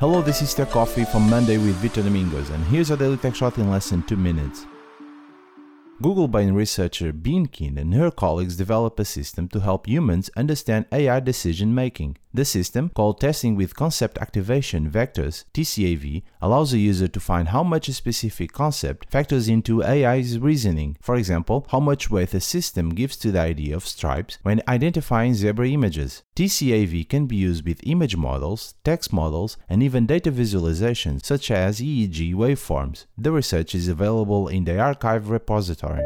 Hello, this is Tech Coffee from Monday with Victor Domingos, and here's our daily tech shot in less than 2 minutes. Google brain researcher Bean Kin and her colleagues developed a system to help humans understand AI decision-making. The system, called Testing with Concept Activation Vectors (TCAV), allows a user to find how much a specific concept factors into AI's reasoning. For example, how much weight a system gives to the idea of stripes when identifying zebra images. TCAV can be used with image models, text models, and even data visualizations such as EEG waveforms. The research is available in the archive repository.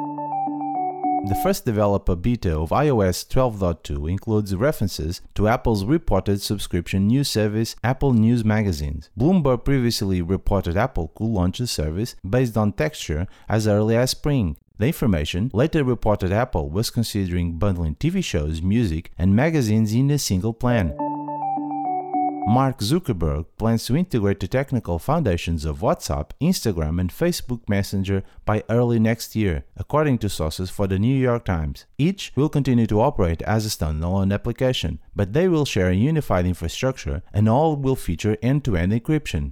The first developer beta of iOS 12.2 includes references to Apple's reported subscription news service, Apple News Magazines. Bloomberg previously reported Apple could launch the service based on texture as early as spring. The information later reported Apple was considering bundling TV shows, music, and magazines in a single plan. Mark Zuckerberg plans to integrate the technical foundations of WhatsApp, Instagram, and Facebook Messenger by early next year, according to sources for the New York Times. Each will continue to operate as a standalone application, but they will share a unified infrastructure and all will feature end-to-end encryption.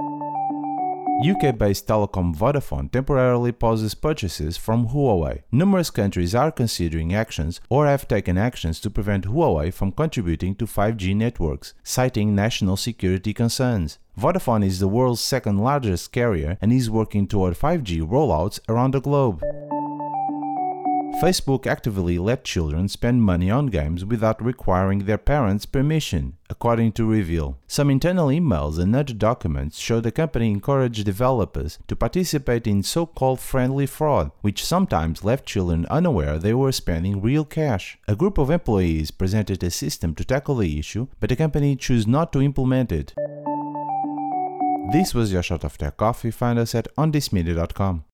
UK-based telecom Vodafone temporarily pauses purchases from Huawei. Numerous countries are considering actions or have taken actions to prevent Huawei from contributing to 5G networks, citing national security concerns. Vodafone is the world's second largest carrier and is working toward 5G rollouts around the globe. Facebook actively let children spend money on games without requiring their parents' permission, according to Reveal. Some internal emails and other documents show the company encouraged developers to participate in so-called friendly fraud, which sometimes left children unaware they were spending real cash. A group of employees presented a system to tackle the issue, but the company chose not to implement it. This was your shot of Tech Coffee. Find us at onthismedia.com.